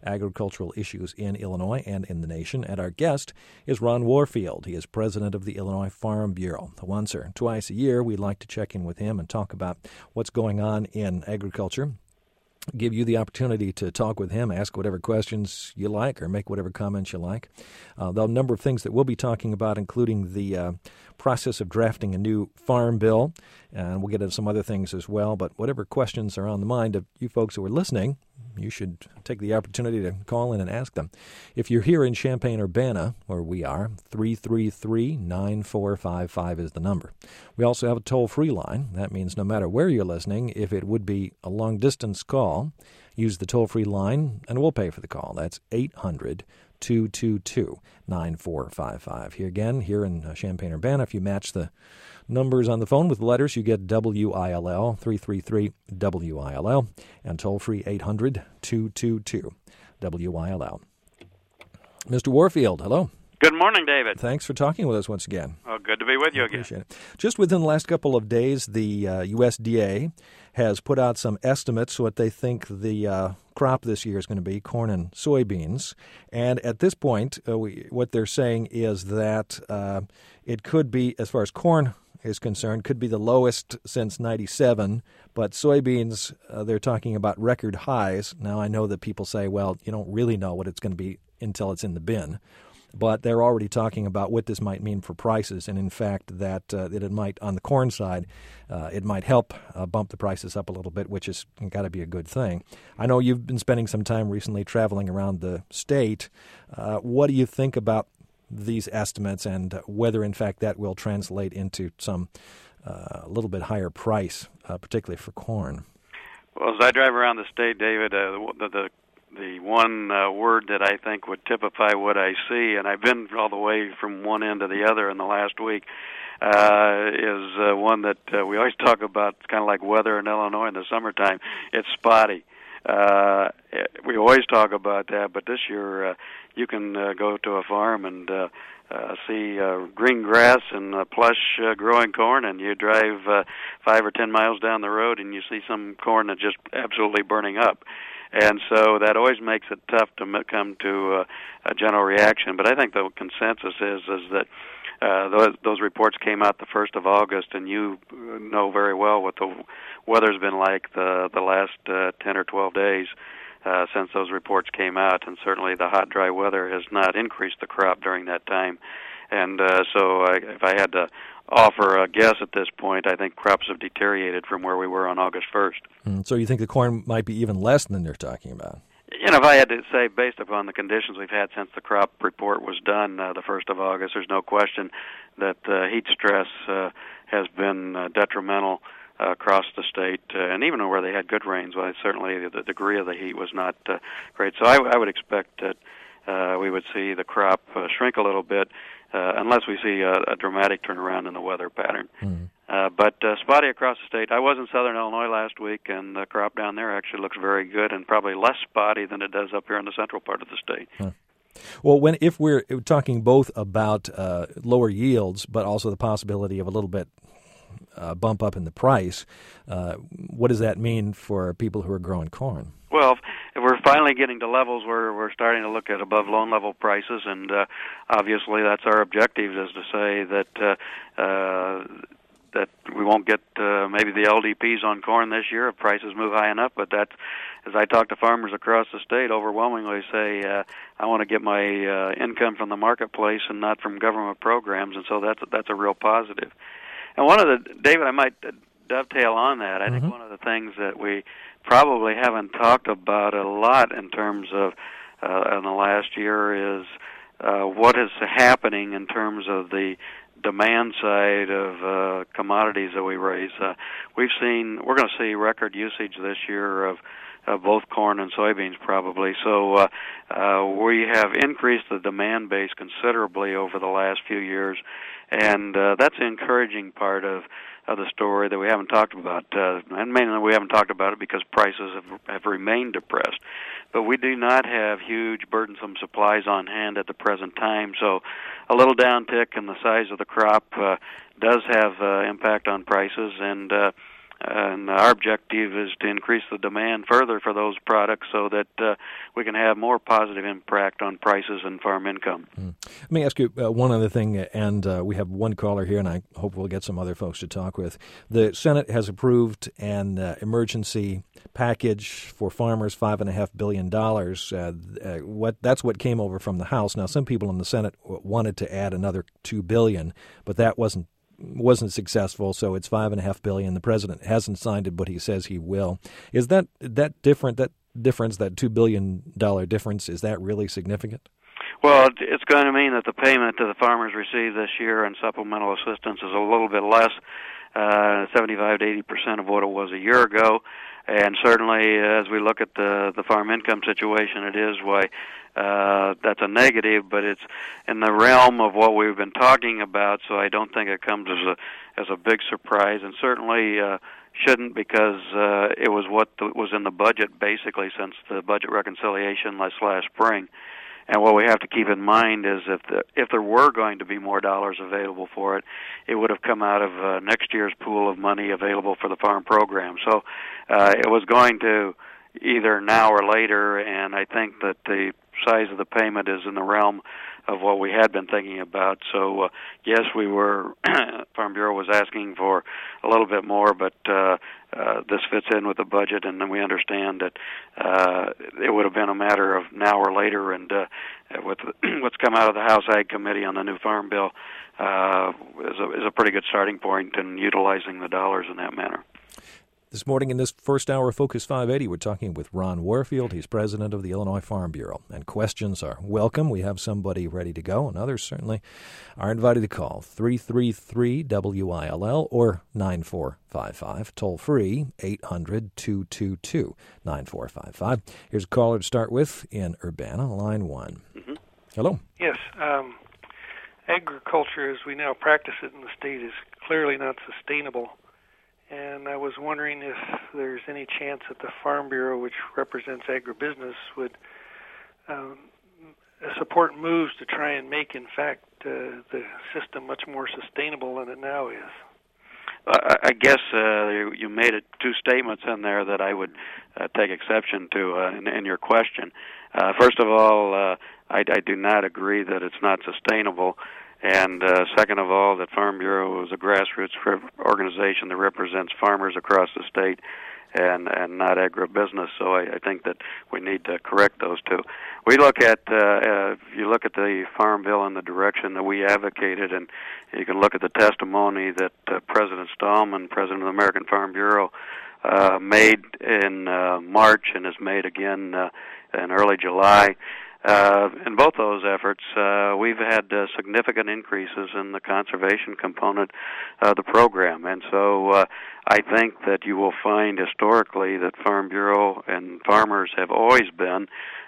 agricultural issues in Illinois and in the nation. And our guest is Ron Warfield. He is president of the Illinois Farm Bureau. Once or twice a year, we'd like to check in with him and talk about what's going on in agriculture. Give you the opportunity to talk with him, ask whatever questions you like, or make whatever comments you like. There are a number of things that we'll be talking about, including the process of drafting a new farm bill, and we'll get into some other things as well. But whatever questions are on the mind of you folks who are listening, you should take the opportunity to call in and ask them. If you're here in Champaign-Urbana, where we are, 333-9455 is the number. We also have a toll-free line. That means no matter where you're listening, if it would be a long-distance call, use the toll-free line, and we'll pay for the call. That's 800-222-9455. Here again, here in Champaign-Urbana, if you match the numbers on the phone with letters, you get WILL, 333-WILL, and toll-free 800-222-WILL. Mr. Warfield, hello. Good morning, David. Thanks for talking with us once again. Oh, good to be with you again. Appreciate it. Just within the last couple of days, the USDA has put out some estimates what they think the crop this year is going to be, corn and soybeans. And at this point, what they're saying is that it could be, as far as corn is concerned, could be the lowest since 97, but soybeans, they're talking about record highs. Now, I know that people say, well, you don't really know what it's going to be until it's in the bin. But they're already talking about what this might mean for prices, and in fact that it might, on the corn side, it might help bump the prices up a little bit, which has got to be a good thing. I know you've been spending some time recently traveling around the state. What do you think about these estimates and whether, in fact, that will translate into some a little bit higher price, particularly for corn? Well, as I drive around the state, David, the one word that I think would typify what I see, and I've been all the way from one end to the other in the last week, is one that we always talk about. It's kind of like weather in Illinois in the summertime. It's spotty. We always talk about that, but this year you can go to a farm and see green grass and plush growing corn, and you drive 5 or 10 miles down the road and you see some corn that's just absolutely burning up. And so that always makes it tough to come to a general reaction. But I think the consensus is that those reports came out the 1st of August, and you know very well what the weather's been like the last 10 or 12 days since those reports came out. And certainly the hot, dry weather has not increased the crop during that time. And so if I had to offer a guess at this point, I think crops have deteriorated from where we were on August 1st. So you think the corn might be even less than they're talking about? You know, if I had to say, based upon the conditions we've had since the crop report was done the 1st of August, there's no question that heat stress has been detrimental across the state, and even where they had good rains, well, certainly the degree of the heat was not great. So I would expect that we would see the crop shrink a little bit, unless we see a dramatic turnaround in the weather pattern. Mm-hmm. But spotty across the state. I was in southern Illinois last week, and the crop down there actually looks very good and probably less spotty than it does up here in the central part of the state. Huh. Well, if we're talking both about lower yields, but also the possibility of a little bit bump up in the price, what does that mean for people who are growing corn? Well, we're finally getting to levels where we're starting to look at above loan level prices, and obviously that's our objective, is to say that that we won't get maybe the LDPs on corn this year if prices move high enough, but that's, as I talk to farmers across the state, overwhelmingly say, I want to get my income from the marketplace and not from government programs, and so that's a real positive. And David, I might dovetail on that. I think one of the things that we probably haven't talked about a lot in terms of in the last year is what is happening in terms of the demand side of commodities that we raise. We're going to see record usage this year of both corn and soybeans probably. So we have increased the demand base considerably over the last few years, and that's an encouraging part of the story that we haven't talked about. And mainly we haven't talked about it because prices have remained depressed. But we do not have huge burdensome supplies on hand at the present time, so a little downtick in the size of the crop does have impact on prices, and and our objective is to increase the demand further for those products so that we can have more positive impact on prices and farm income. Let me ask you one other thing, and we have one caller here, and I hope we'll get some other folks to talk with. The Senate has approved an emergency package for farmers, $5.5 billion. That's what came over from the House. Now, some people in the Senate wanted to add another $2 billion, but that wasn't successful, so it's $5.5 billion. The president hasn't signed it, but he says he will. Is that difference, that $2 billion difference, is that really significant? Well, it's going to mean that the payment that the farmers receive this year in supplemental assistance is a little bit less, 75 to 80% of what it was a year ago. And certainly, as we look at the farm income situation, it is why that's a negative, but it's in the realm of what we've been talking about. So I don't think it comes as a big surprise, and certainly shouldn't, because it was what was in the budget basically since the budget reconciliation last spring. And what we have to keep in mind is if there were going to be more dollars available for it, it would have come out of next year's pool of money available for the farm program. So it was going to either now or later, and I think that the size of the payment is in the realm of what we had been thinking about. So, yes, we were, Farm Bureau was asking for a little bit more, but this fits in with the budget, and then we understand that it would have been a matter of now or later, and with what's come out of the House Ag Committee on the new Farm Bill is a pretty good starting point in utilizing the dollars in that manner. This morning in this first hour of Focus 580, we're talking with Ron Warfield. He's president of the Illinois Farm Bureau. And questions are welcome. We have somebody ready to go, and others certainly are invited to call 333-WILL or 9455. Toll free, 800-222-9455. Here's a caller to start with in Urbana, line 1. Mm-hmm. Hello. Yes. Agriculture, as we now practice it in the state, is clearly not sustainable. And I was wondering if there's any chance that the Farm Bureau, which represents agribusiness, would support moves to try and make, in fact, the system much more sustainable than it now is. I guess you made it two statements in there that I would take exception to in your question. First of all, I do not agree that it's not sustainable. And second of all, that Farm Bureau is a grassroots organization that represents farmers across the state and not agribusiness. So I think that we need to correct those two. We look at, if you look at the Farm Bill in the direction that we advocated, and you can look at the testimony that President Stallman, President of the American Farm Bureau, made in March and has made again in early July. In both those efforts, we've had significant increases in the conservation component of the program. And so I think that you will find historically that Farm Bureau and farmers have always been,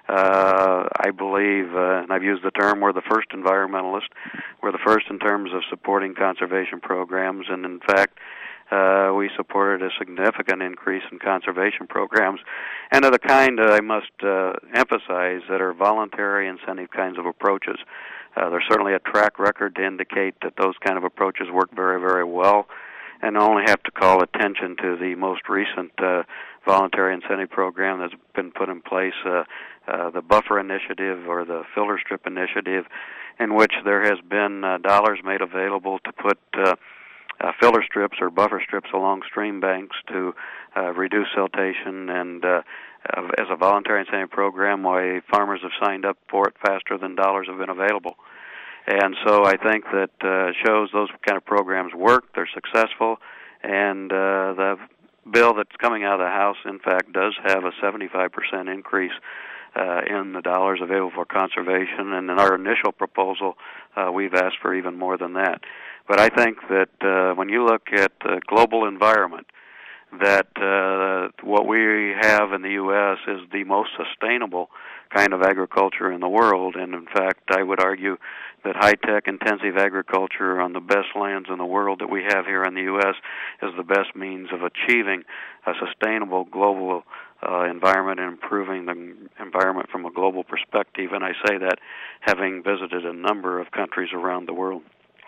I believe, and I've used the term, we're the first environmentalist. We're the first in terms of supporting conservation programs. And in fact, we supported a significant increase in conservation programs, and of the kind I must emphasize that are voluntary incentive kinds of approaches. There's certainly a track record to indicate that those kind of approaches work very, very well, and I only have to call attention to the most recent voluntary incentive program that's been put in place, the Buffer Initiative or the Filter Strip Initiative, in which there has been dollars made available to put filter strips or buffer strips along stream banks to reduce siltation, and as a voluntary incentive program, why farmers have signed up for it faster than dollars have been available. And so I think that shows those kind of programs work, they're successful, and the bill that's coming out of the House, in fact, does have a 75% increase in the dollars available for conservation, and in our initial proposal, we've asked for even more than that. But I think that when you look at the global environment, that what we have in the U.S. is the most sustainable kind of agriculture in the world. And in fact, I would argue that high-tech intensive agriculture on the best lands in the world that we have here in the U.S. is the best means of achieving a sustainable global environment and improving the environment from a global perspective. And I say that having visited a number of countries around the world.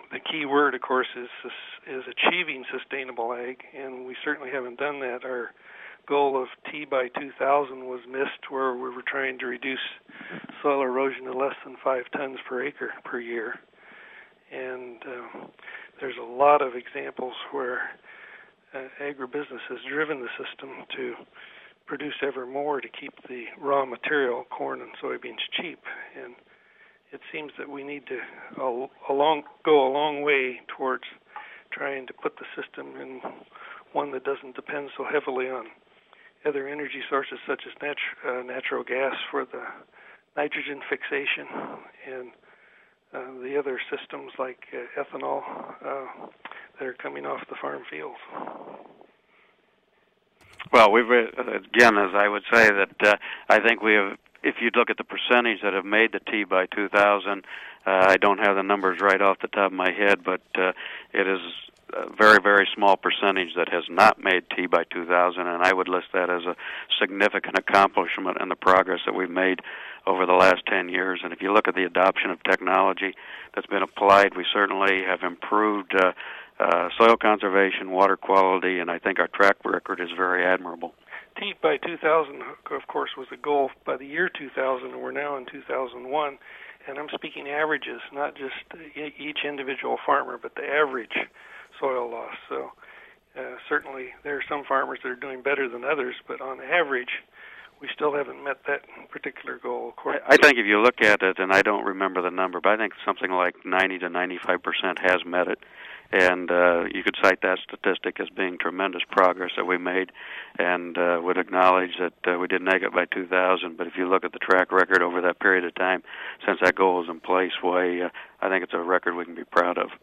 the key word, of course, is achieving sustainable ag, and we certainly haven't done that. Our goal of T by 2000 was missed, where we were trying to reduce soil erosion to less than 5 tons per acre per year. And there's a lot of examples where agribusiness has driven the system to produce ever more to keep the raw material, corn and soybeans, cheap. And it seems that we need to go a long way towards trying to put the system in one that doesn't depend so heavily on other energy sources such as natural gas for the nitrogen fixation and the other systems like ethanol that are coming off the farm fields. Well, we've again, as I would say, that I think we have. If you look at the percentage that have made the T by 2000, I don't have the numbers right off the top of my head, but it is a very, very small percentage that has not made T by 2000, and I would list that as a significant accomplishment in the progress that we've made over the last 10 years. And if you look at the adoption of technology that's been applied, we certainly have improved soil conservation, water quality, and I think our track record is very admirable. T by 2000, of course, was the goal by the year 2000, and we're now in 2001. And I'm speaking averages, not just each individual farmer, but the average soil loss. So certainly there are some farmers that are doing better than others, but on average, we still haven't met that particular goal. I think if you look at it, and I don't remember the number, but I think something like 90 to 95% has met it. And you could cite that statistic as being tremendous progress that we made, and would acknowledge that we didn't make it by 2000. But if you look at the track record over that period of time, since that goal was in place, I think it's a record we can be proud of.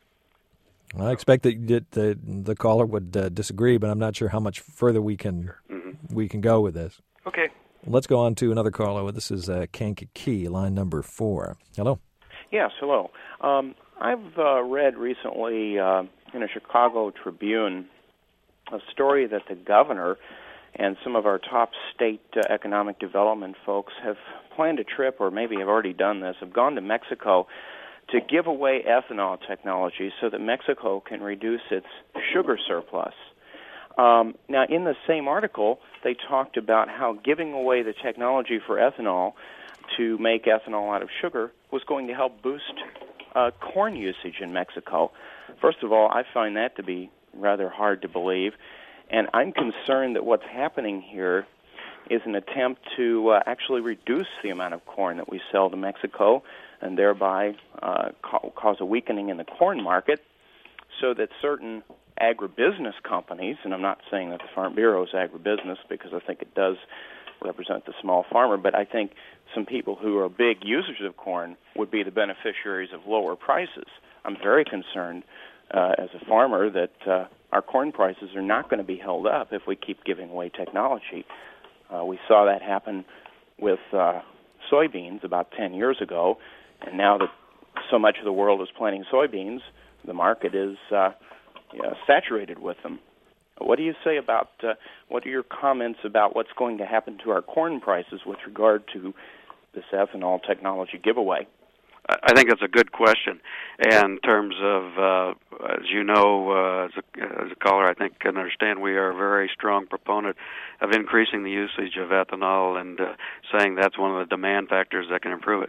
I expect that the caller would disagree, but I'm not sure how much further we can go with this. Okay. Let's go on to another caller. This is Kankakee, line number 4. Hello. Yes, hello. I've read recently in a Chicago Tribune a story that the governor and some of our top state economic development folks have planned a trip, or maybe have already done this, have gone to Mexico to give away ethanol technology so that Mexico can reduce its sugar surplus. Now, in the same article, they talked about how giving away the technology for ethanol to make ethanol out of sugar was going to help boost corn usage in Mexico. First of all, I find that to be rather hard to believe, and I'm concerned that what's happening here is an attempt to actually reduce the amount of corn that we sell to Mexico, and thereby cause a weakening in the corn market, so that certain agribusiness companies, and I'm not saying that the Farm Bureau is agribusiness because I think it does represent the small farmer, but I think some people who are big users of corn would be the beneficiaries of lower prices. I'm very concerned as a farmer that our corn prices are not going to be held up if we keep giving away technology. We saw that happen with soybeans about 10 years ago, and now that so much of the world is planting soybeans, the market is saturated with them. What do you say about, what are your comments about what's going to happen to our corn prices with regard to this ethanol technology giveaway? I think it's a good question. And in terms of, as you know, as a caller, I think can understand, we are a very strong proponent of increasing the usage of ethanol, and saying that's one of the demand factors that can improve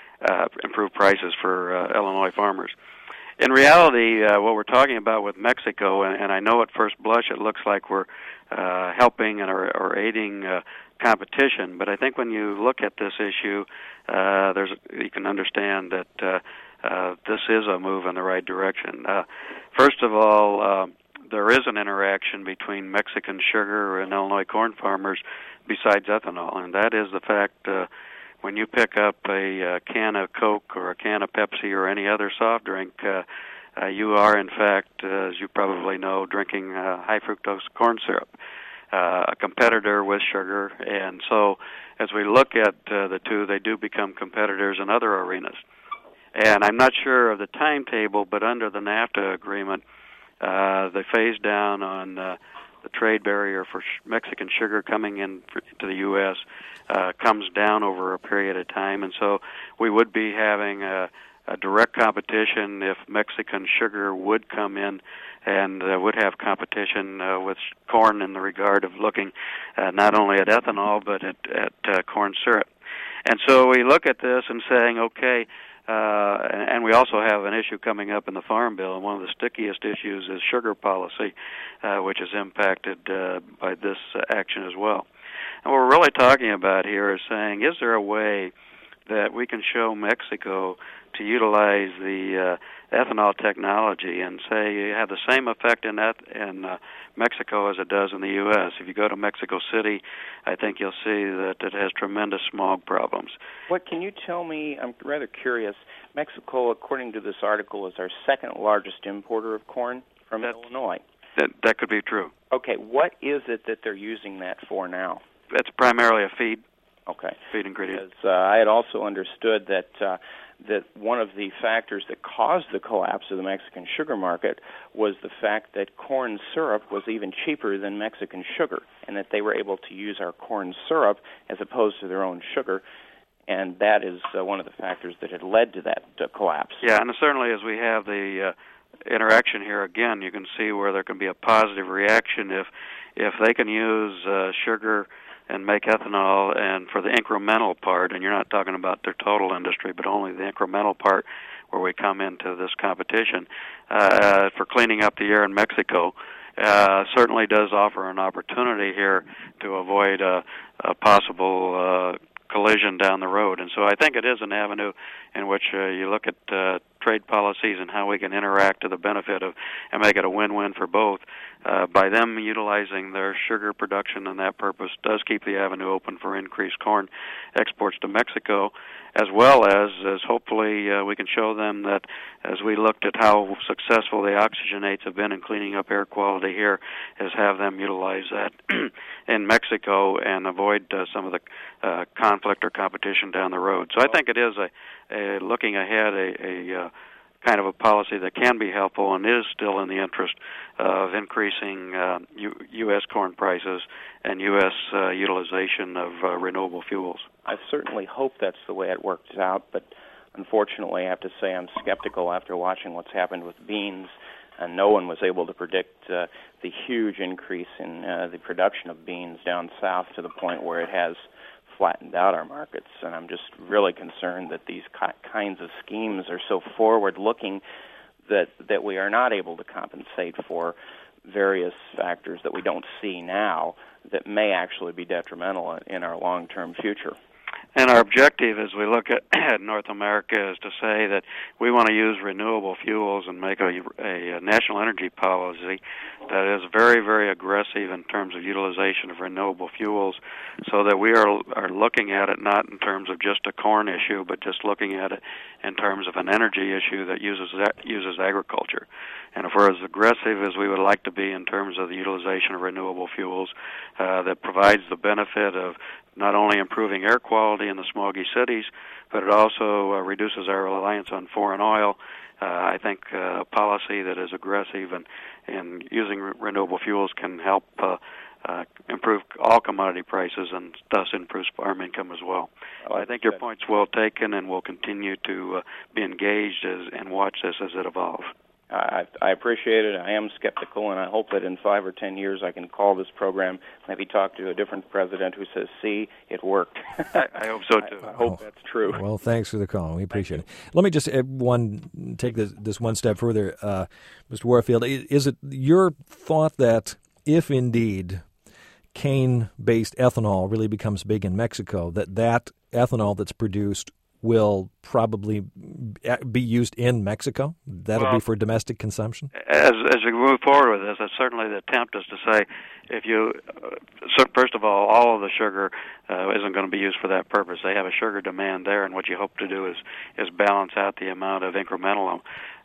prices for Illinois farmers. In reality, what we're talking about with Mexico, and I know at first blush it looks like we're helping or aiding competition, but I think when you look at this issue, you can understand that this is a move in the right direction. First of all, there is an interaction between Mexican sugar and Illinois corn farmers besides ethanol, and that is the fact when you pick up a can of Coke or a can of Pepsi or any other soft drink, you are, in fact, as you probably know, drinking high fructose corn syrup, a competitor with sugar. And so as we look at the two, they do become competitors in other arenas. And I'm not sure of the timetable, but under the NAFTA agreement, they phase down on the trade barrier for Mexican sugar coming into the U.S. Comes down over a period of time, and so we would be having a direct competition if Mexican sugar would come in and would have competition with corn in the regard of looking not only at ethanol but at corn syrup. And so we look at this and saying, okay, and we also have an issue coming up in the Farm Bill, and one of the stickiest issues is sugar policy, which is impacted by this action as well. And what we're really talking about here is saying, is there a way that we can show Mexico to utilize the ethanol technology and say you have the same effect in Mexico as it does in the U.S. If you go to Mexico City, I think you'll see that it has tremendous smog problems. What can you tell me? I'm rather curious. Mexico, according to this article, is our second largest importer of corn from Illinois. That could be true. Okay, what is it that they're using that for now? It's primarily a feed. Okay. Feed ingredient. Because I had also understood that one of the factors that caused the collapse of the Mexican sugar market was the fact that corn syrup was even cheaper than Mexican sugar, and that they were able to use our corn syrup as opposed to their own sugar, and that is one of the factors that had led to that collapse. Yeah, and certainly as we have the interaction here again, you can see where there can be a positive reaction if they can use sugar and make ethanol, and for the incremental part, and you're not talking about their total industry, but only the incremental part where we come into this competition, for cleaning up the air in Mexico, certainly does offer an opportunity here to avoid a possible collision down the road. And so I think it is an avenue in which you look at trade policies and how we can interact to the benefit of and make it a win-win for both. By them utilizing their sugar production, and that purpose does keep the avenue open for increased corn exports to Mexico, as well as hopefully we can show them that as we looked at how successful the oxygenates have been in cleaning up air quality here, is have them utilize that in Mexico and avoid some of the conflict or competition down the road. So I think it is a looking ahead, a kind of a policy that can be helpful and is still in the interest of increasing U.S. corn prices and U.S. utilization of renewable fuels. I certainly hope that's the way it works out, but unfortunately I have to say I'm skeptical after watching what's happened with beans, and no one was able to predict the huge increase in the production of beans down south to the point where it has flattened out our markets, and I'm just really concerned that these kinds of schemes are so forward-looking that we are not able to compensate for various factors that we don't see now that may actually be detrimental in our long-term future. And our objective as we look at North America is to say that we want to use renewable fuels and make a national energy policy that is very, very aggressive in terms of utilization of renewable fuels, so that we are looking at it not in terms of just a corn issue, but just looking at it in terms of an energy issue that uses agriculture. And if we're as aggressive as we would like to be in terms of the utilization of renewable fuels, that provides the benefit of not only improving air quality in the smoggy cities, but it also reduces our reliance on foreign oil. I think a policy that is aggressive and using renewable fuels can help improve all commodity prices and thus improve farm income as well. I think your point's well taken, and we'll continue to be engaged and watch this as it evolves. I appreciate it. I am skeptical, and I hope that in 5 or 10 years I can call this program, maybe talk to a different president who says, see, it worked. I hope so, too. I hope that's true. Well, thanks for the call. We appreciate it. Let me just take this one step further. Mr. Warfield, is it your thought that if indeed cane-based ethanol really becomes big in Mexico, that ethanol that's produced will probably be used in Mexico? That'll be for domestic consumption? As we move forward with this, that's certainly the attempt is to say, first of all of the sugar isn't going to be used for that purpose. They have a sugar demand there, and what you hope to do is balance out the amount of incremental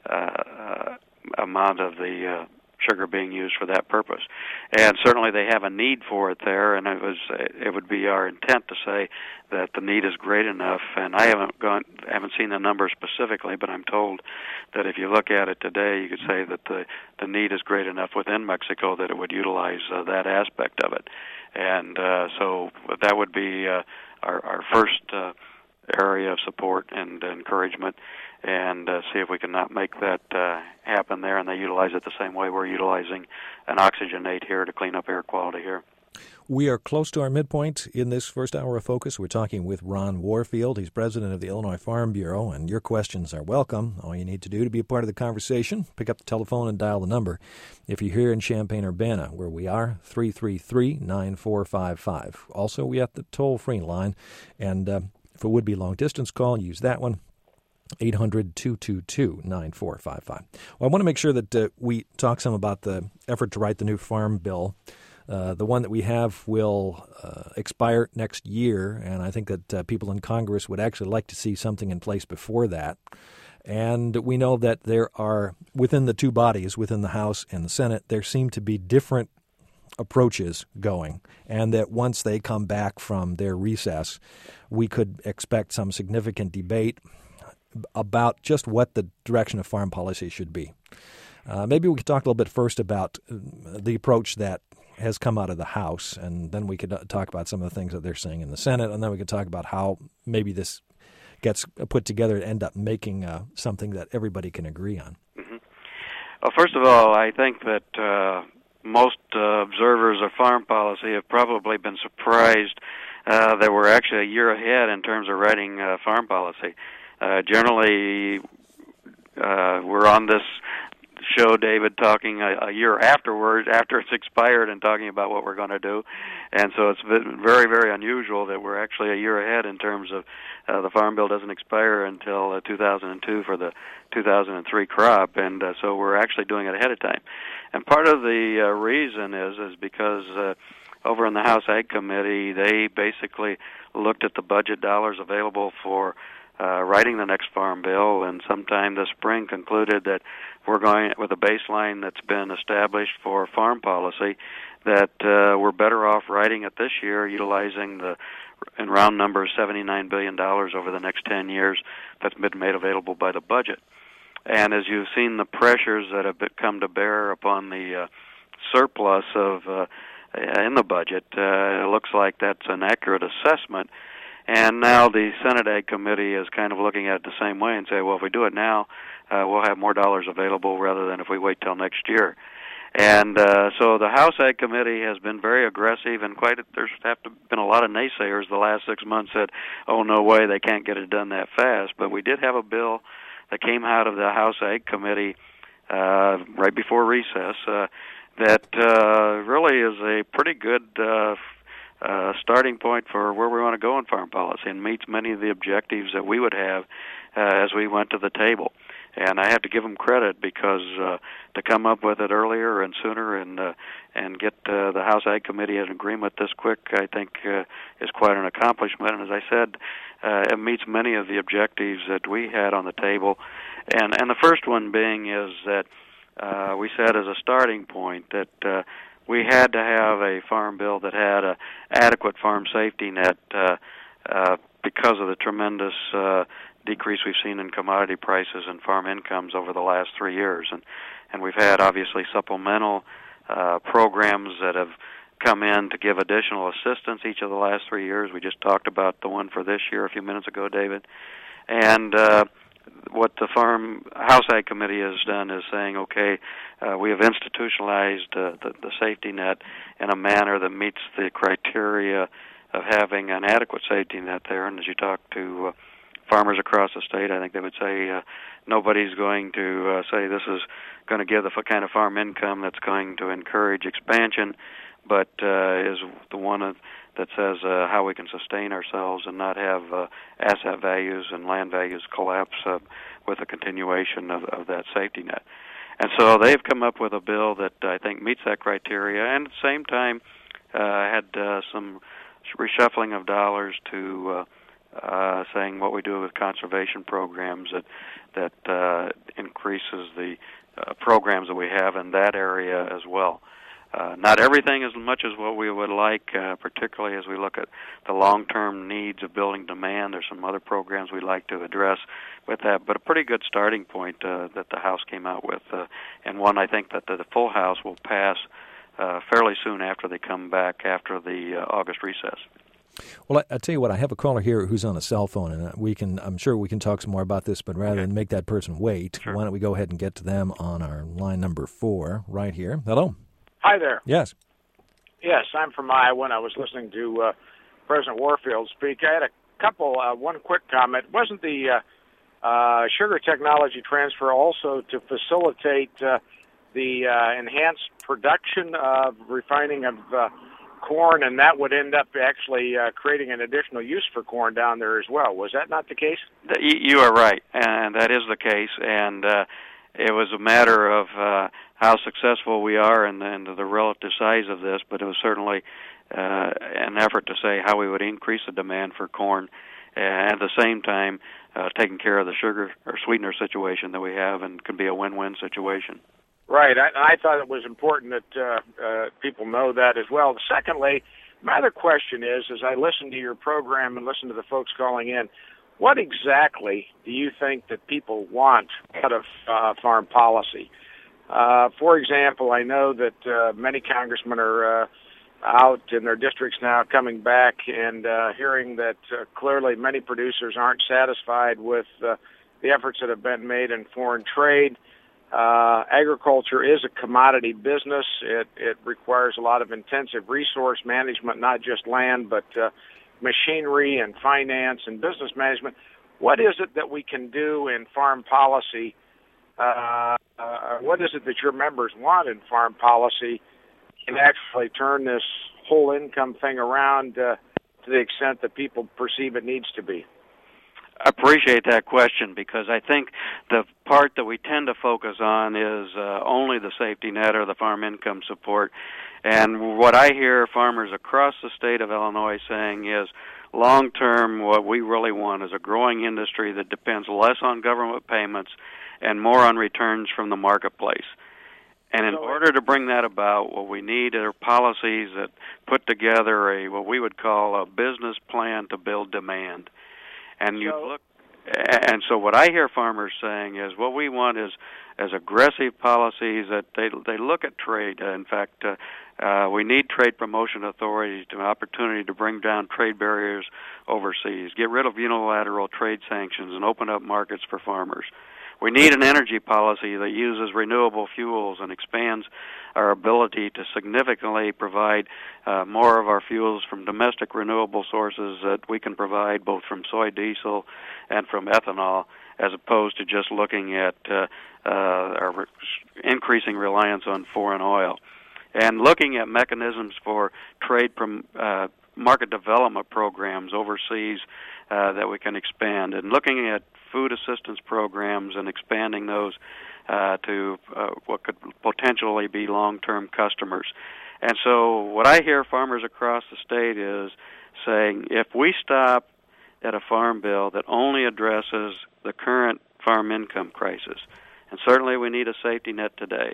amount of the sugar being used for that purpose. And certainly they have a need for it there, and it would be our intent to say that the need is great enough, and I haven't seen the numbers specifically, but I'm told that if you look at it today, you could say that the need is great enough within Mexico that it would utilize that aspect of it. And so that would be our first area of support and encouragement, and see if we can not make that happen there. And they utilize it the same way we're utilizing an oxygenate here to clean up air quality here. We are close to our midpoint in this first hour of Focus. We're talking with Ron Warfield. He's president of the Illinois Farm Bureau, and your questions are welcome. All you need to do to be a part of the conversation, pick up the telephone and dial the number. If you're here in Champaign-Urbana, where we are, 333-9455. Also, we have the toll-free line, and if it would be a long-distance call, use that one. 800-222-9455. Well, I want to make sure that we talk some about the effort to write the new farm bill. The one that we have will expire next year, and I think that people in Congress would actually like to see something in place before that. And we know that there are, within the two bodies, within the House and the Senate, there seem to be different approaches going, and that once they come back from their recess, we could expect some significant debate about just what the direction of farm policy should be. Maybe we could talk a little bit first about the approach that has come out of the House, and then we could talk about some of the things that they're saying in the Senate, and then we could talk about how maybe this gets put together and end up making something that everybody can agree on. Mm-hmm. Well, first of all, I think that most observers of farm policy have probably been surprised that we're actually a year ahead in terms of writing farm policy. Generally, we're on this show, David, talking a year afterwards, after it's expired, and talking about what we're going to do. And so it's been very, very unusual that we're actually a year ahead in terms of the Farm Bill doesn't expire until 2002 for the 2003 crop, and so we're actually doing it ahead of time. And part of the reason is because over in the House Ag Committee, they basically looked at the budget dollars available for writing the next Farm Bill, and sometime this spring concluded that we're going with a baseline that's been established for farm policy, that we're better off writing it this year, utilizing the, in round numbers, $79 billion over the next 10 years that's been made available by the budget. And as you've seen the pressures that have come to bear upon the surplus of in the budget, it looks like that's an accurate assessment. And now the Senate Ag Committee is kind of looking at it the same way and say, well, if we do it now, we'll have more dollars available rather than if we wait till next year. And so the House Ag Committee has been very aggressive, and there's been a lot of naysayers the last 6 months said, oh, no way, they can't get it done that fast. But we did have a bill that came out of the House Ag Committee right before recess that really is a pretty good starting point for where we want to go in farm policy and meets many of the objectives that we would have as we went to the table. And I have to give them credit because to come up with it earlier and sooner and get the House Ag Committee in agreement this quick, I think is quite an accomplishment. And as I said, it meets many of the objectives that we had on the table. And the first one being is that we said as a starting point that we had to have a farm bill that had an adequate farm safety net because of the tremendous decrease we've seen in commodity prices and farm incomes over the last 3 years. And we've had, obviously, supplemental programs that have come in to give additional assistance each of the last 3 years. We just talked about the one for this year a few minutes ago, David. And what the House Ag Committee has done is saying, okay, we have institutionalized the safety net in a manner that meets the criteria of having an adequate safety net there. And as you talk to farmers across the state, I think they would say nobody's going to say this is going to give the kind of farm income that's going to encourage expansion, but is the one that says how we can sustain ourselves and not have asset values and land values collapse with a continuation of that safety net. And so they've come up with a bill that I think meets that criteria, and at the same time had some reshuffling of dollars to saying what we do with conservation programs that increases the programs that we have in that area as well. Not everything as much as what we would like, particularly as we look at the long-term needs of building demand. There's some other programs we'd like to address with that, but a pretty good starting point that the House came out with, and one I think that the full House will pass fairly soon after they come back after the August recess. Well, I tell you what, I have a caller here who's on a cell phone, and I'm sure we can talk some more about this, but rather than make that person wait, Why don't we go ahead and get to them on our line number 4 right here. Hello. Hi there. Yes. Yes, I'm from Iowa, and I was listening to President Warfield speak. I had a couple, one quick comment. Wasn't the sugar technology transfer also to facilitate the enhanced production of refining of corn, and that would end up actually creating an additional use for corn down there as well? Was that not the case? You are right, and that is the case, and it was a matter of how successful we are and the relative size of this, but it was certainly an effort to say how we would increase the demand for corn, and at the same time taking care of the sugar or sweetener situation that we have, and could be a win-win situation. Right. I thought it was important that people know that as well. Secondly, my other question is, as I listen to your program and listen to the folks calling in, what exactly do you think that people want out of farm policy? For example, I know that many congressmen are out in their districts now coming back and hearing that clearly many producers aren't satisfied with the efforts that have been made in foreign trade. Agriculture is a commodity business. It requires a lot of intensive resource management, not just land, but machinery and finance and business management. What is it that we can do in farm policy? What is it that your members want in farm policy can actually turn this whole income thing around to the extent that people perceive it needs to be? I appreciate that question, because I think the part that we tend to focus on is only the safety net or the farm income support. And what I hear farmers across the state of Illinois saying is, long-term, what we really want is a growing industry that depends less on government payments and more on returns from the marketplace. And in order to bring that about, what we need are policies that put together what we would call a business plan to build demand. And so what I hear farmers saying is, what we want is aggressive policies that they look at trade. In fact, we need trade promotion authorities to an opportunity to bring down trade barriers overseas, get rid of unilateral trade sanctions, and open up markets for farmers. We need an energy policy that uses renewable fuels and expands our ability to significantly provide more of our fuels from domestic renewable sources that we can provide both from soy diesel and from ethanol, as opposed to just looking at our increasing reliance on foreign oil. And looking at mechanisms for trade market development programs overseas that we can expand, and looking at food assistance programs and expanding those to what could potentially be long-term customers. And so what I hear farmers across the state is saying, if we stop at a farm bill that only addresses the current farm income crisis, and certainly we need a safety net today,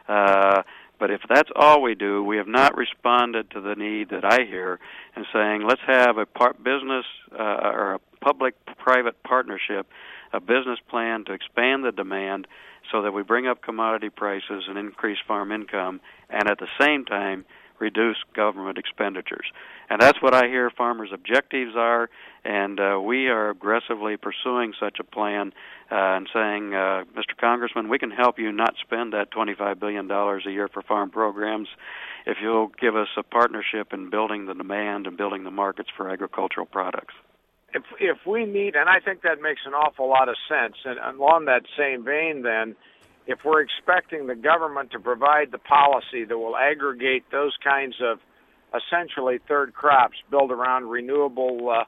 but if that's all we do, we have not responded to the need that I hear in saying, let's have a business or a public-private partnership, a business plan to expand the demand so that we bring up commodity prices and increase farm income, and at the same time reduce government expenditures. And that's what I hear farmers' objectives are, and we are aggressively pursuing such a plan and saying, Mr. Congressman, we can help you not spend that $25 billion a year for farm programs if you'll give us a partnership in building the demand and building the markets for agricultural products. If we need, and I think that makes an awful lot of sense, and along that same vein then, if we're expecting the government to provide the policy that will aggregate those kinds of essentially third crops built around renewable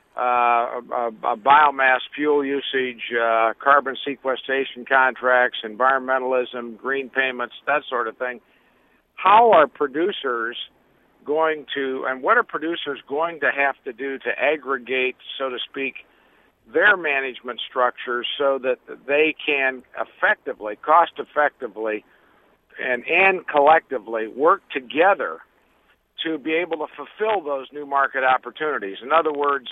biomass fuel usage, carbon sequestration contracts, environmentalism, green payments, that sort of thing, how are producers going to, and what are producers going to have to do to aggregate, so to speak, their management structures so that they can effectively, cost-effectively, and collectively work together to be able to fulfill those new market opportunities? In other words,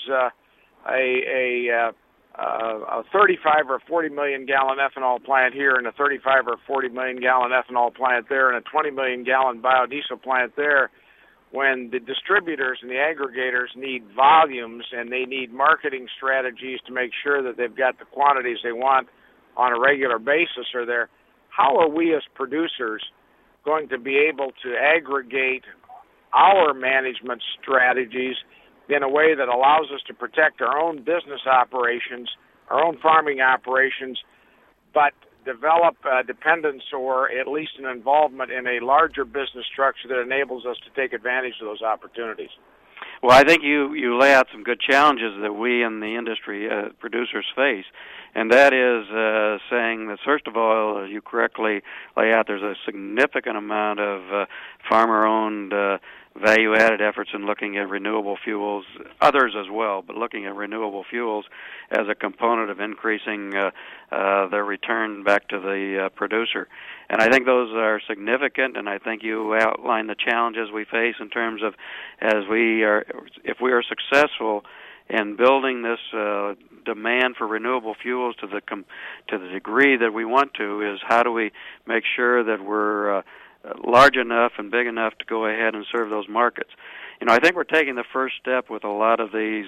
a 35 or 40 million gallon ethanol plant here and a 35 or 40 million gallon ethanol plant there and a 20 million gallon biodiesel plant there when the distributors and the aggregators need volumes and they need marketing strategies to make sure that they've got the quantities they want on a regular basis are there, how are we as producers going to be able to aggregate our management strategies in a way that allows us to protect our own business operations, our own farming operations, but develop dependence or at least an involvement in a larger business structure that enables us to take advantage of those opportunities? Well, I think you lay out some good challenges that we in the industry producers face, and that is saying that, first of all, as you correctly lay out, there's a significant amount of farmer-owned value-added efforts in looking at renewable fuels, others as well, but looking at renewable fuels as a component of increasing their return back to the producer. And I think those are significant, and I think you outline the challenges we face in terms of if we are successful in building this demand for renewable fuels to the degree that we want to, is how do we make sure that we're large enough and big enough to go ahead and serve those markets. You know, I think we're taking the first step with a lot of these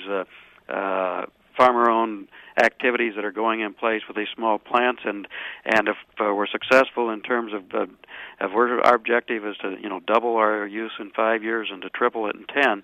farmer-owned activities that are going in place with these small plants, and if we're successful in terms of our objective is to double our use in 5 years and to triple it in 10.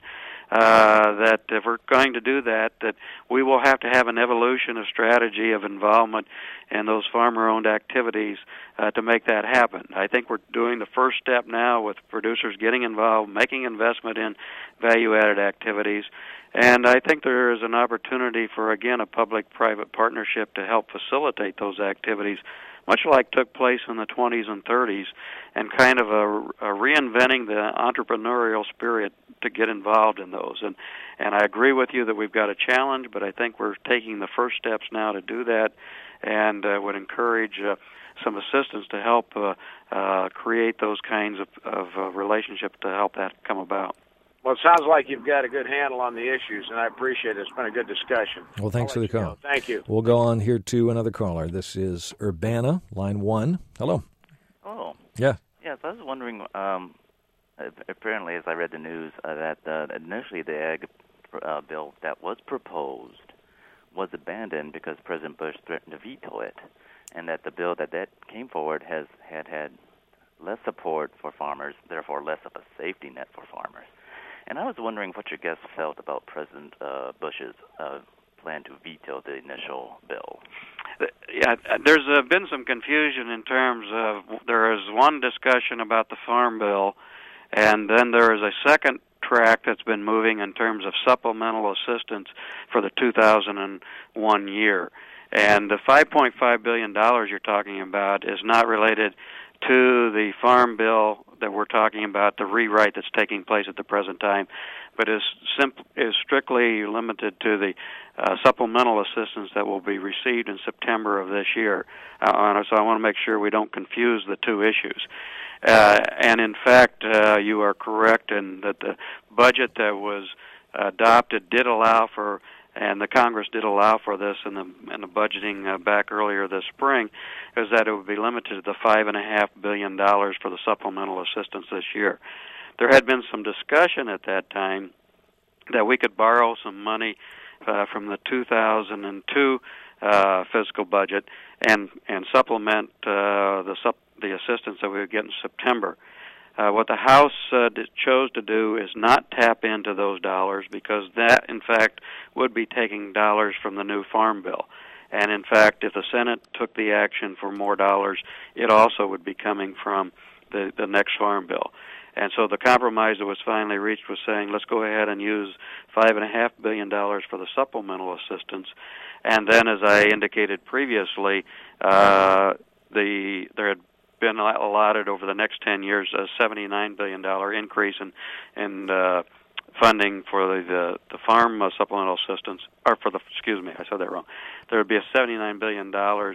That if we're going to do that we will have to have an evolution of strategy of involvement in those farmer-owned activities to make that happen. I think we're doing the first step now with producers getting involved, making investment in value-added activities, and I think there is an opportunity for, again, a public-private partnership to help facilitate those activities, much like took place in the 20s and 30s, and kind of a reinventing the entrepreneurial spirit to get involved in those. And I agree with you that we've got a challenge, but I think we're taking the first steps now to do that, and would encourage some assistance to help create those kinds of relationships to help that come about. Well, it sounds like you've got a good handle on the issues, and I appreciate it. It's been a good discussion. Well, thanks for the call. Thank you. We'll go on here to another caller. This is Urbana, line 1. Hello. Oh. Yeah. Yes, I was wondering, apparently as I read the news, that initially the ag bill that was proposed was abandoned because President Bush threatened to veto it, and that the bill that came forward had less support for farmers, therefore less of a safety net for farmers. And I was wondering what your guest felt about President Bush's plan to veto the initial bill. Yeah, there's been some confusion in terms of there is one discussion about the Farm Bill, and then there is a second track that's been moving in terms of supplemental assistance for the 2001 year. And the $5.5 billion you're talking about is not related to the Farm Bill that we're talking about, the rewrite that's taking place at the present time, but is strictly limited to the supplemental assistance that will be received in September of this year. So I want to make sure we don't confuse the two issues. And in fact, you are correct in that the budget that was adopted did allow for, and the Congress did allow for this in the budgeting back earlier this spring, is that it would be limited to the $5.5 billion for the supplemental assistance this year. There had been some discussion at that time that we could borrow some money from the 2002 fiscal budget and supplement the assistance that we would get in September. What the House chose to do is not tap into those dollars, because that, in fact, would be taking dollars from the new Farm Bill. And, in fact, if the Senate took the action for more dollars, it also would be coming from the next Farm Bill. And so the compromise that was finally reached was saying, let's go ahead and use $5.5 billion for the supplemental assistance. And then, as I indicated previously, there had been allotted over the next 10 years a $79 billion increase in funding for the farm supplemental assistance, or for the, excuse me, I said that wrong. There would be a $79 billion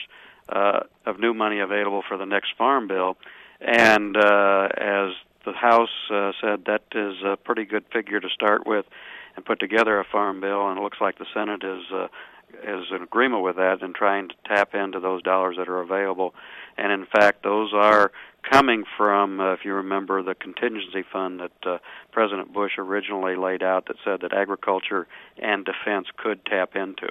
of new money available for the next Farm Bill, and as the House said, that is a pretty good figure to start with and put together a Farm Bill, and it looks like the Senate is is in agreement with that and trying to tap into those dollars that are available. And in fact, those are coming from, if you remember, the contingency fund that President Bush originally laid out that said that agriculture and defense could tap into.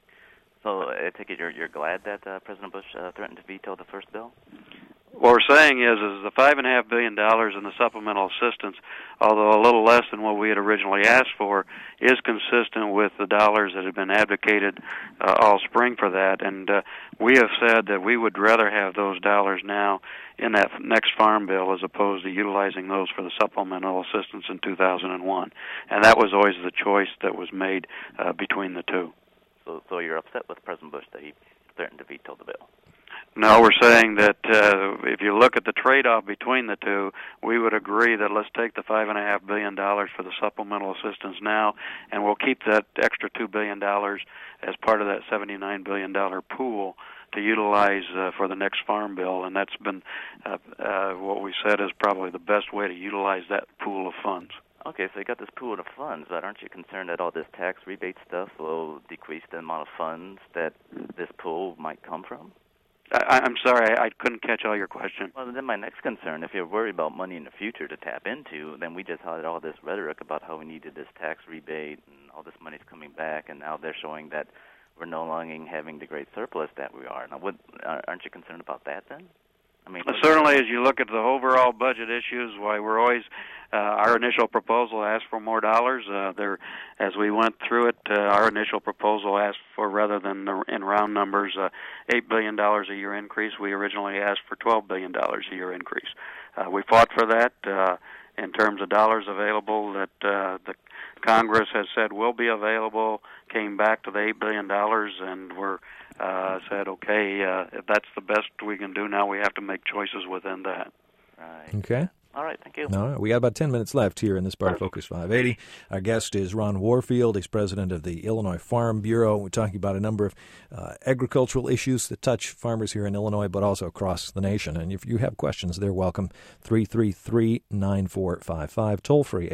So I take it you're glad that President Bush threatened to veto the first bill? What we're saying is the $5.5 billion in the supplemental assistance, although a little less than what we had originally asked for, is consistent with the dollars that have been advocated all spring for that. And we have said that we would rather have those dollars now in that next farm bill as opposed to utilizing those for the supplemental assistance in 2001. And that was always the choice that was made between the two. So you're upset with President Bush that he threatened to veto the bill? No, we're saying that if you look at the trade-off between the two, we would agree that let's take the $5.5 billion for the supplemental assistance now, and we'll keep that extra $2 billion as part of that $79 billion pool to utilize for the next farm bill, and that's been what we said is probably the best way to utilize that pool of funds. Okay, so you got this pool of funds, but aren't you concerned that all this tax rebate stuff will decrease the amount of funds that this pool might come from? I'm sorry, I couldn't catch all your question. Well, then my next concern, if you're worried about money in the future to tap into, then we just had all this rhetoric about how we needed this tax rebate and all this money's coming back, and now they're showing that we're no longer having the great surplus that we are. Now, aren't you concerned about that then? I mean, certainly, as you look at the overall budget issues, why we're always our initial proposal asked for more dollars. As we went through it, our initial proposal asked for, rather than in round numbers, $8 billion a year increase. We originally asked for $12 billion a year increase. We fought for that in terms of dollars available that the Congress has said will be available. Came back to the $8 billion, and we're said, okay, if that's the best we can do now, we have to make choices within that. Right. Okay. All right, thank you. All right, we got about 10 minutes left here in this part of Focus 580. Our guest is Ron Warfield. He's president of the Illinois Farm Bureau. We're talking about a number of agricultural issues that touch farmers here in Illinois, but also across the nation. And if you have questions, they're welcome. 333-9455, toll-free,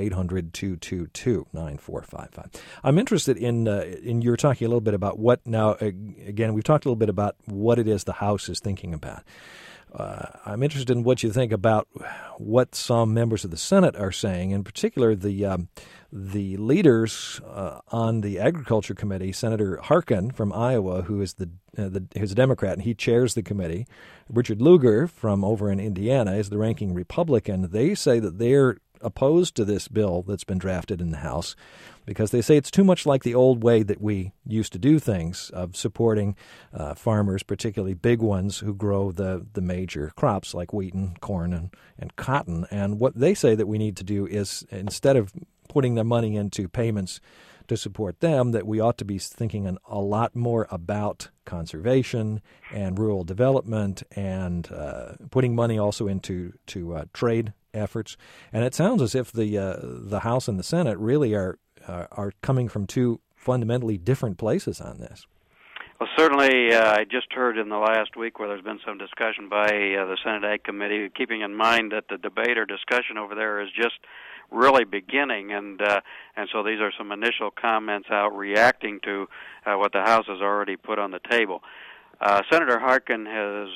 800-222-9455. I'm interested in you're talking a little bit about what now, again, we've talked a little bit about what it is the House is thinking about. I'm interested in what you think about what some members of the Senate are saying, in particular the leaders on the Agriculture Committee, Senator Harkin from Iowa, who is who's a Democrat, and he chairs the committee. Richard Lugar from over in Indiana is the ranking Republican. They say that they're opposed to this bill that's been drafted in the House because they say it's too much like the old way that we used to do things of supporting farmers, particularly big ones who grow the major crops like wheat and corn and cotton. And what they say that we need to do is, instead of putting their money into payments to support them, that we ought to be thinking a lot more about conservation and rural development and putting money also into trade efforts. And it sounds as if the House and the Senate really are coming from two fundamentally different places on this. Well, certainly, I just heard in the last week where there's been some discussion by the Senate Ag Committee, keeping in mind that the debate or discussion over there is just really beginning, and so these are some initial comments out reacting to what the House has already put on the table. Senator Harkin has,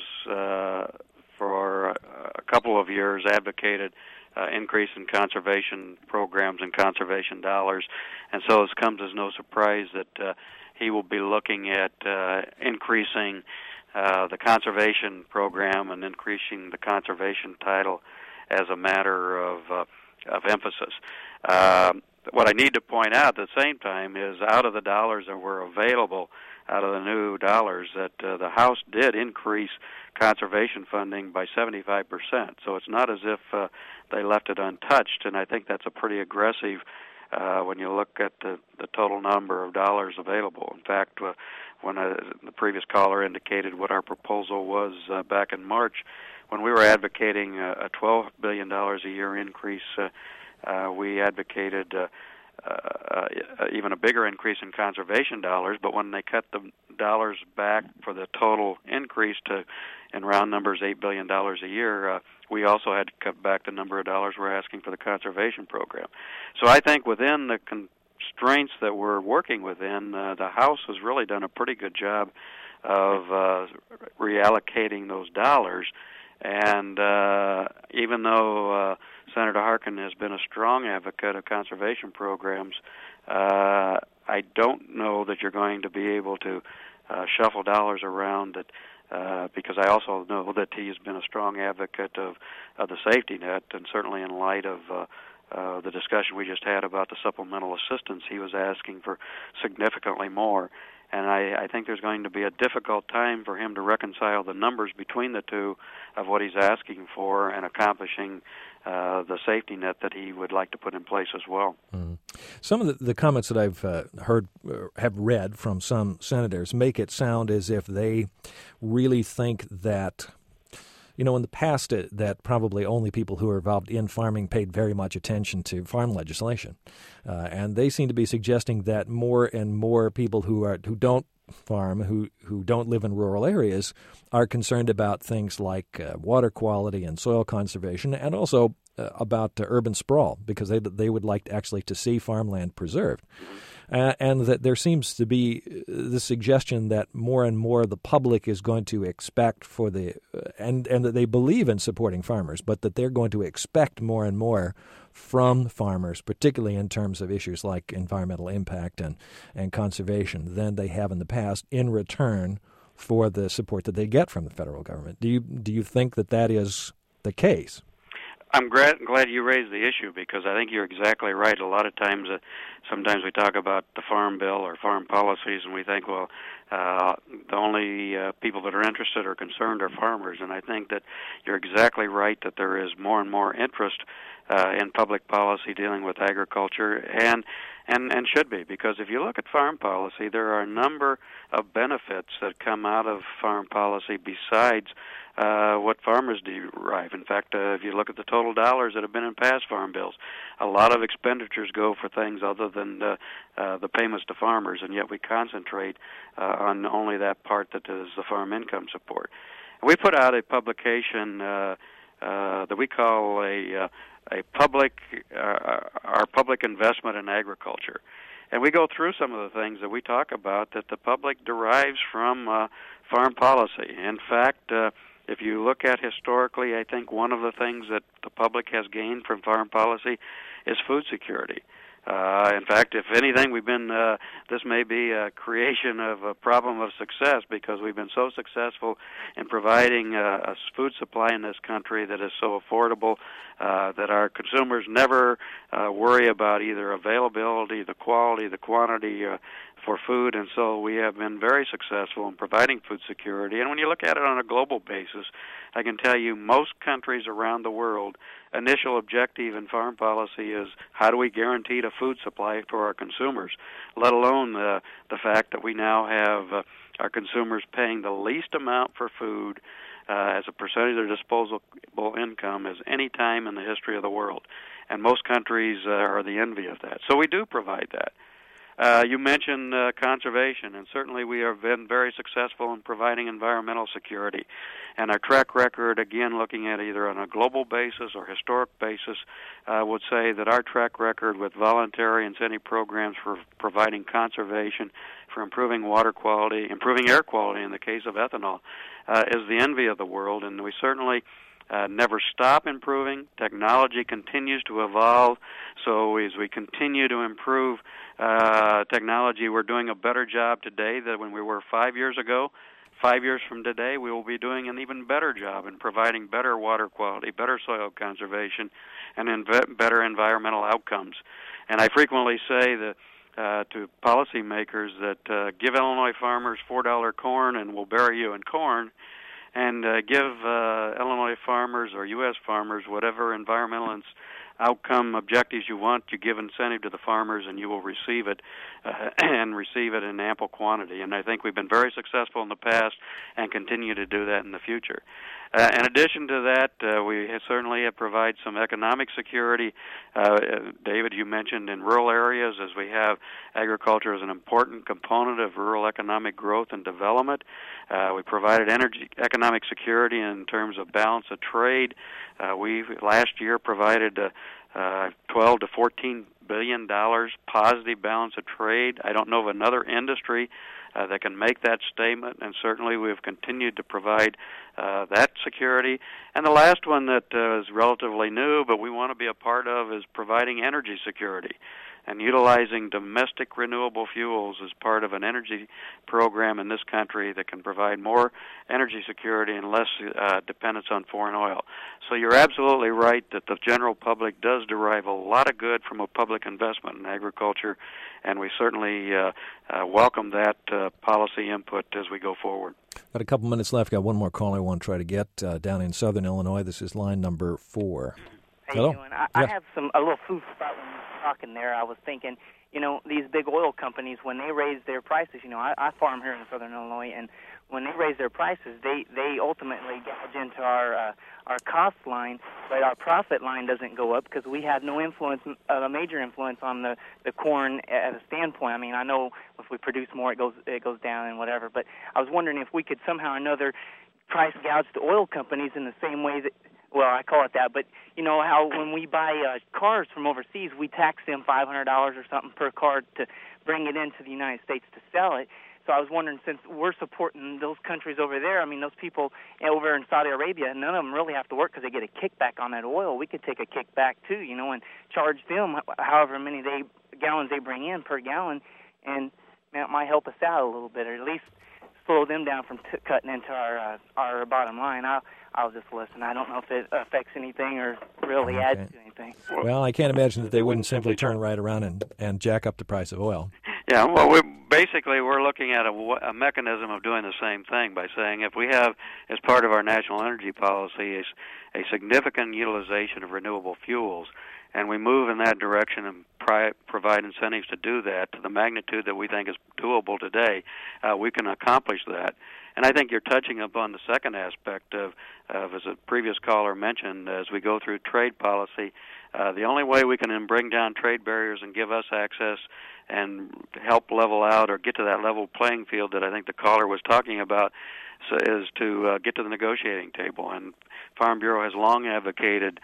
for a couple of years, advocated increase in conservation programs and conservation dollars, and so it comes as no surprise that he will be looking at increasing the conservation program and increasing the conservation title as a matter of emphasis. What I need to point out at the same time is, out of the dollars that were available, out of the new dollars, that the House did increase conservation funding by 75%. So it's not as if they left it untouched, and I think that's a pretty aggressive when you look at the total number of dollars available. In fact, when the previous caller indicated what our proposal was back in March, when we were advocating a $12 billion a year increase, we advocated even a bigger increase in conservation dollars, but when they cut the dollars back for the total increase to, in round numbers, $8 billion a year, we also had to cut back the number of dollars we're asking for the conservation program. So I think within the constraints that we're working within, the House has really done a pretty good job of reallocating those dollars. And even though Senator Harkin has been a strong advocate of conservation programs, I don't know that you're going to be able to shuffle dollars around it, because I also know that he has been a strong advocate of the safety net, and certainly in light of the discussion we just had about the supplemental assistance, he was asking for significantly more. And I think there's going to be a difficult time for him to reconcile the numbers between the two of what he's asking for and accomplishing the safety net that he would like to put in place as well. Mm. Some of the comments that I've have read from some senators make it sound as if they really think that, in the past, that probably only people who are involved in farming paid very much attention to farm legislation. And they seem to be suggesting that more and more people who don't farm, who don't live in rural areas, are concerned about things like water quality and soil conservation, and also about urban sprawl, because they would like actually to see farmland preserved. And that there seems to be the suggestion that more and more the public is going to expect for and that they believe in supporting farmers, but that they're going to expect more and more from farmers, particularly in terms of issues like environmental impact and conservation, than they have in the past in return for the support that they get from the federal government. Do you think that is the case? I'm glad you raised the issue, because I think you're exactly right. A lot of times, sometimes we talk about the Farm Bill or farm policies, and we think, well, the only people that are interested or concerned are farmers. And I think that you're exactly right that there is more and more interest in public policy dealing with agriculture, and should be, because if you look at farm policy, there are a number of benefits that come out of farm policy besides what farmers derive. In fact, if you look at the total dollars that have been in past farm bills, a lot of expenditures go for things other than the payments to farmers, and yet we concentrate on only that part that is the farm income support. We put out a publication that we call our public investment in agriculture. And we go through some of the things that we talk about that the public derives from farm policy. In fact, if you look at historically, I think one of the things that the public has gained from farm policy is food security. In fact, if anything, this may be a creation of a problem of success, because we've been so successful in providing a food supply in this country that is so affordable that our consumers never worry about either availability, the quality, the quantity for food, and so we have been very successful in providing food security. And when you look at it on a global basis, I can tell you most countries around the world, initial objective in farm policy is how do we guarantee a food supply for our consumers, let alone the fact that we now have our consumers paying the least amount for food as a percentage of their disposable income as any time in the history of the world. And most countries are the envy of that. So we do provide that. You mentioned conservation, and certainly we have been very successful in providing environmental security. And our track record, again, looking at either on a global basis or historic basis, would say that our track record with voluntary incentive programs for providing conservation, for improving water quality, improving air quality in the case of ethanol, is the envy of the world. And we certainly never stop improving. Technology continues to evolve. So as we continue to improve technology, we're doing a better job today than when we were 5 years ago. 5 years from today, we will be doing an even better job in providing better water quality, better soil conservation, and better environmental outcomes. And I frequently say that to policymakers that give Illinois farmers $4 corn and we'll bury you in corn, and give Illinois farmers or U.S. farmers whatever environmental outcome objectives you want. You give incentive to the farmers, and you will receive it, and receive it in ample quantity. And I think we've been very successful in the past and continue to do that in the future. In addition to that, we certainly have provided some economic security. David, you mentioned in rural areas, as we have agriculture as an important component of rural economic growth and development. We provided economic security in terms of balance of trade. We last year provided $12 to $14 billion positive balance of trade. I don't know of another industry that can make that statement, and certainly we've continued to provide that security. And the last one that is relatively new, but we want to be a part of, is providing energy security and utilizing domestic renewable fuels as part of an energy program in this country that can provide more energy security and less dependence on foreign oil. So you're absolutely right that the general public does derive a lot of good from a public investment in agriculture, and we certainly welcome that policy input as we go forward. Got a couple minutes left. Got one more call I want to try to get down in southern Illinois. This is line number 4. How you doing? I have a little food for thought when you were talking there. I was thinking, these big oil companies, when they raise their prices, I farm here in southern Illinois, and when they raise their prices, they ultimately gouge into our cost line, but our profit line doesn't go up because we have no influence, a major influence on the corn at a standpoint. I mean, I know if we produce more, it goes down and whatever, but I was wondering if we could somehow or another price gouge the oil companies in the same way that, well, I call it that, but you know how when we buy cars from overseas, we tax them $500 or something per car to bring it into the United States to sell it. So I was wondering, since we're supporting those countries over there, I mean, those people over in Saudi Arabia, none of them really have to work because they get a kickback on that oil. We could take a kickback too, and charge them however many gallons they bring in per gallon, and that might help us out a little bit, or at least slow them down from cutting into our bottom line. I'll just listen. I don't know if it affects anything or really adds to anything. Well, I can't imagine that they wouldn't simply turn right around and jack up the price of oil. Yeah, well, we're looking at a mechanism of doing the same thing by saying if we have, as part of our national energy policy, a significant utilization of renewable fuels, and we move in that direction and provide incentives to do that to the magnitude that we think is doable today, we can accomplish that. And I think you're touching upon the second aspect of as a previous caller mentioned, as we go through trade policy, the only way we can bring down trade barriers and give us access and help level out or get to that level playing field that I think the caller was talking about is to get to the negotiating table. And Farm Bureau has long advocated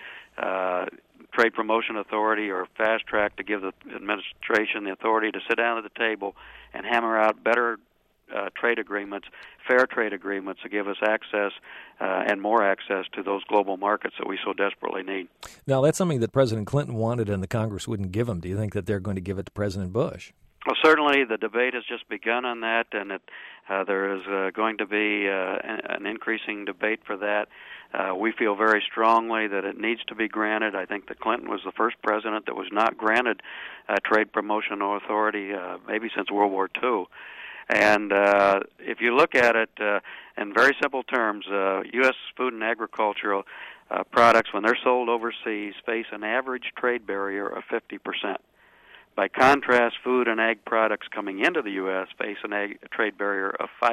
Trade Promotion Authority or Fast Track to give the administration the authority to sit down at the table and hammer out better trade agreements, fair trade agreements to give us access and more access to those global markets that we so desperately need. Now, that's something that President Clinton wanted and the Congress wouldn't give him. Do you think that they're going to give it to President Bush? Well, certainly the debate has just begun on that, and there is going to be an increasing debate for that. We feel very strongly that it needs to be granted. I think that Clinton was the first president that was not granted Trade Promotion Authority maybe since World War II. And if you look at it in very simple terms, U.S. food and agricultural products, when they're sold overseas, face an average trade barrier of 50%. By contrast, food and ag products coming into the U.S. face a trade barrier of 5%.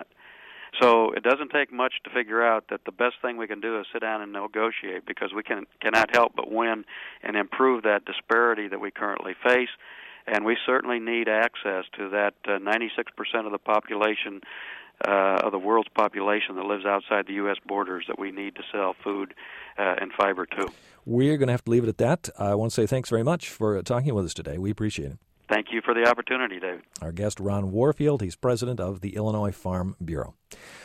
So it doesn't take much to figure out that the best thing we can do is sit down and negotiate, because we cannot help but win and improve that disparity that we currently face. And we certainly need access to that 96% of the population, of the world's population that lives outside the U.S. borders that we need to sell food and fiber to. We're going to have to leave it at that. I want to say thanks very much for talking with us today. We appreciate it. Thank you for the opportunity, David. Our guest, Ron Warfield. He's president of the Illinois Farm Bureau.